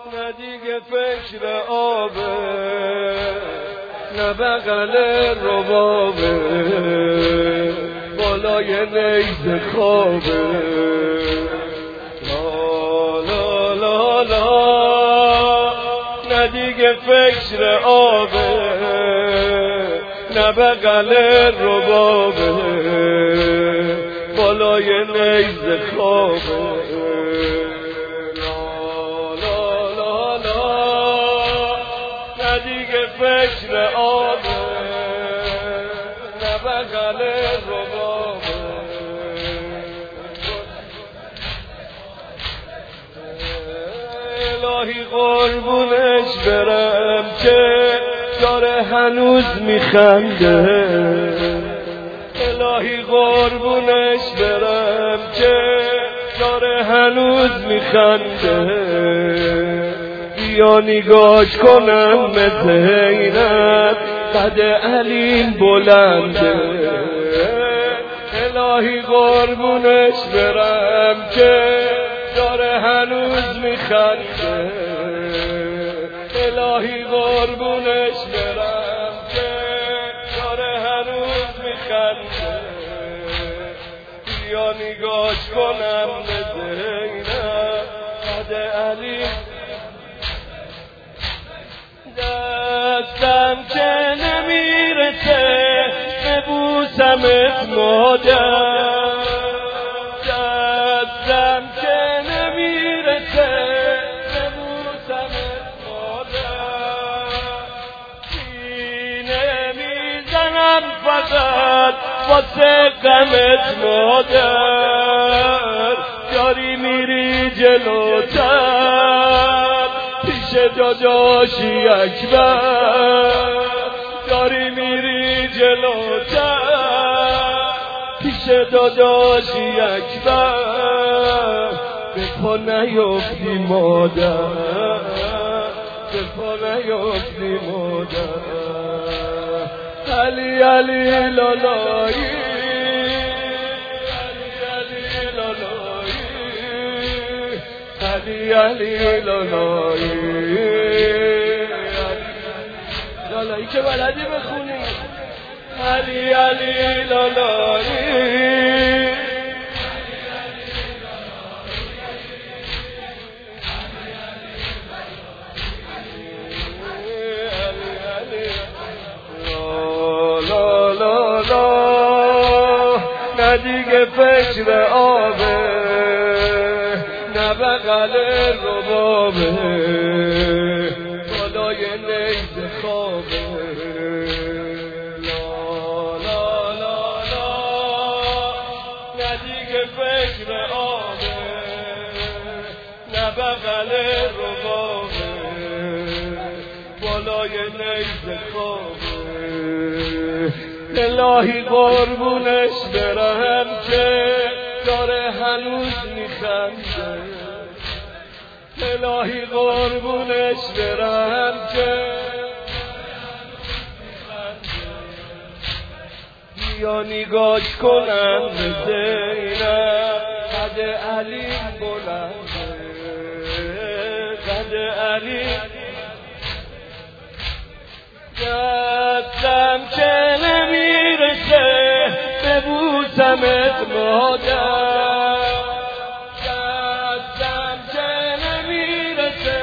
نه دیگه فکر آبه نه بغل ربابه بالای نیزه خوابه لا لا لا لا نه دیگه فکر آبه نه بغل ربابه بالای نیزه خوابه فکر آبه نه بغل ربابه الهی قربونش برم که داره هنوز میخنده الهی قربونش برم که داره هنوز میخنده یا نگاش کنم زینب قد علیم بلنده الهی قربونش برم که داره هنوز میخنده الهی قربونش برم که داره هنوز میخنده یا نگاش کنم زینب قد علیم دستم که نمیرسه ببوسمت مادر دستم که نمیرسه ببوسمت مادر سینه میزنم فقط واسه غمت مادر داری میری جلوتر داداشی اکبر داری میری جلوتر پیش داداشی اکبر به پا نیفتی مادر به پا نیفتی مادر علی علی لالایی علی علی لالایی لالایی که بلدی بخونی علی علی لالایی لا لا لا نه دیگه فکر آبه نه بغل ربابه بالای نیزه خوابه لا لا لا لا نه دیگه فکر آبه نه بغل ربابه بالای نیزه خوابه الهی قربونش برم که داره هنوز میخنده الهی قربونش برم که یا نگاش کنم زینب قد علیم بلنده قد علیم دستم که نمیرسه ببوسمت مادر دستم که نمیرسه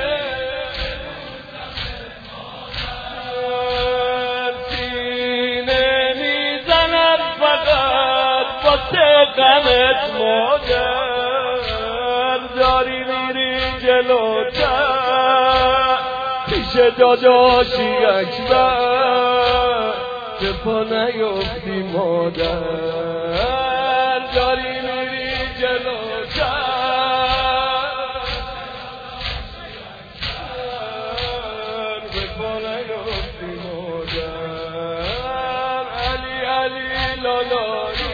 سینه میزنم فقط واسه غمت مادر داری میری جلوتر پیش داداشی اکبر به پا نیفتی مادر داری میری جلوتر به پا نیفتی مادر علی علی لالایی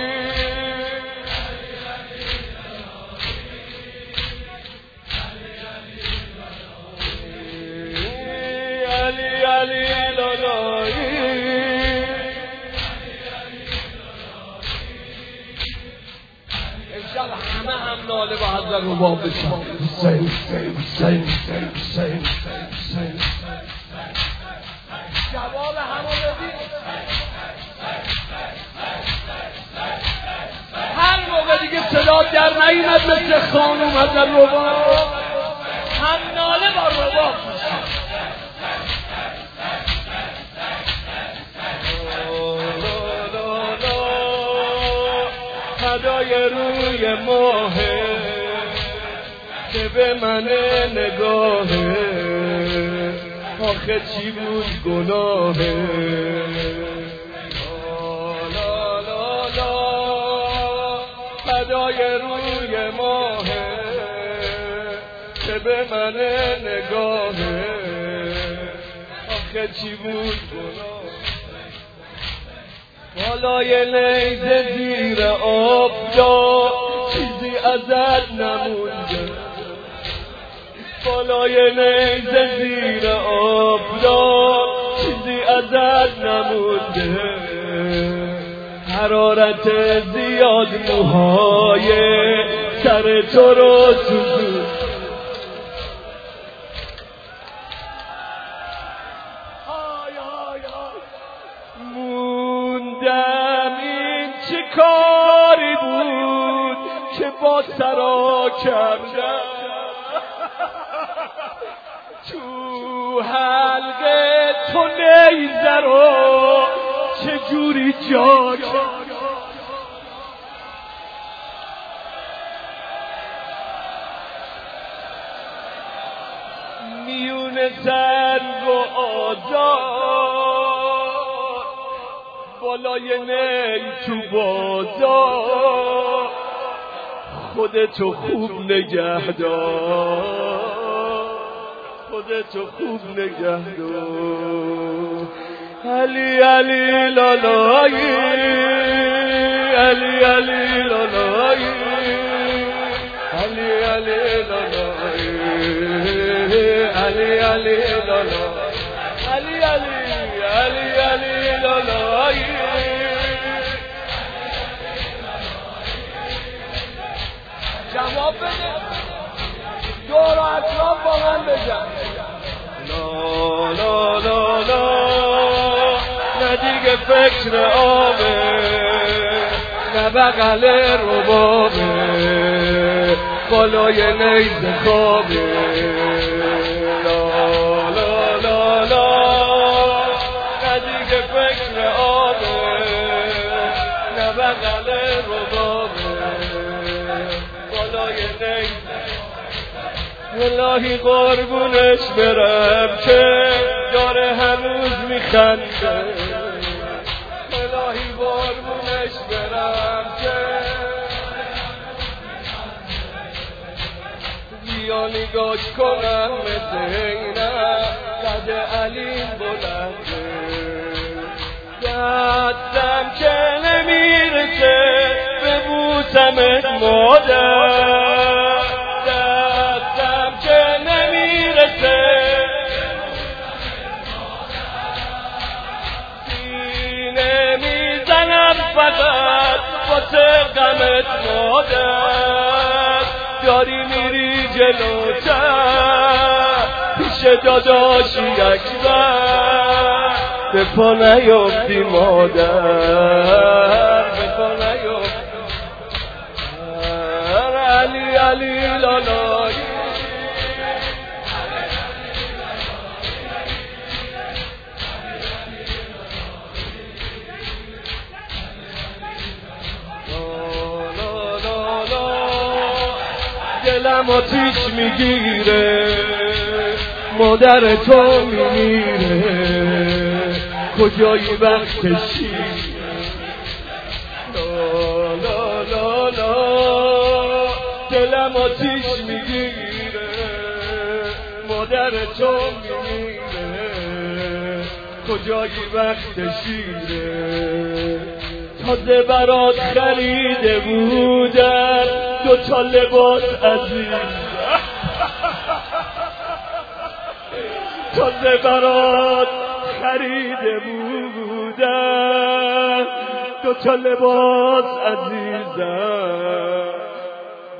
علی علی لالایی همه هم ناله با حضرت رباب بشن. حسین حسین حسین حسین حسین حسین. جواب همو بدید. هر موقع دیگه صدا در نیامد مثل خانوم حضرت رباب، هم ناله با رباب میشه. فدای روی ماهه که به من نگاهه، آخه چی بود گناهه. لا لا لا فدای روی ماهه که به من نگاهه، آخه چی بود گناهه. بالای نیزه زیر آب داد چیزی ازت نمونده، بالای نیزه زیر آب داد چیزی ازت نمونده. حرارت زیاد موهای سر تو رو سوزون. موندم این چه کاری بود که با سرا کردم، تو حلقه تو نیزه رو چجوری جا کردم. میون زنگ و آزار بالای نی تو بازار، خودتو خوب نگه دار، خودتو خوب نگه دار. علی علی لالایی، علی علی لالایی، علی علی لالایی، علی علی لالایی، علی علی علی علی لالایی. جواب بده، دور و اطراف با من بزن. لا لا لا لا نه دیگه فکر آبه، نه بغل ربابه، بالای نیزه خوابه. لا لا لا لا نه دیگه فکر آبه، نه بغل ربابه، بالای نیزه. الهی قربونش برم که داره هنوز میخنده، الهی قربونش برم که بیا نگاش کنم مثل اینم قد علیم بلنده. دستم که نمیرسه ببوسمت مادر، دستم که نمیرسه سینه میزنم فقط واسه غمت مادر. داری میری جلوتر پیش داداشی اکبر، به پا نیفتی مادر، به پا نیفتی. علی علی لالایی، دلم آتیش میگیره، مادر تو میمیره، کجایی وقت شیر. لا لا لا لا دلم آتیش میگیره، مادر تو میمیره، کجایی وقت شیره. تازه برات خریده بودن دوتا لباس عزیز، تازه برات خریده بودن دوتا لباس عزیزم.